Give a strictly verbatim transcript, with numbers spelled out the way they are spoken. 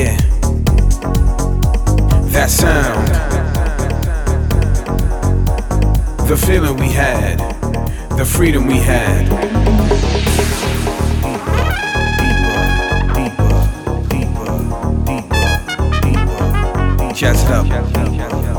Yeah, that sound, the feeling we had, the freedom we had. Deeper, deeper, deeper, deeper, deeper. Jazz it up.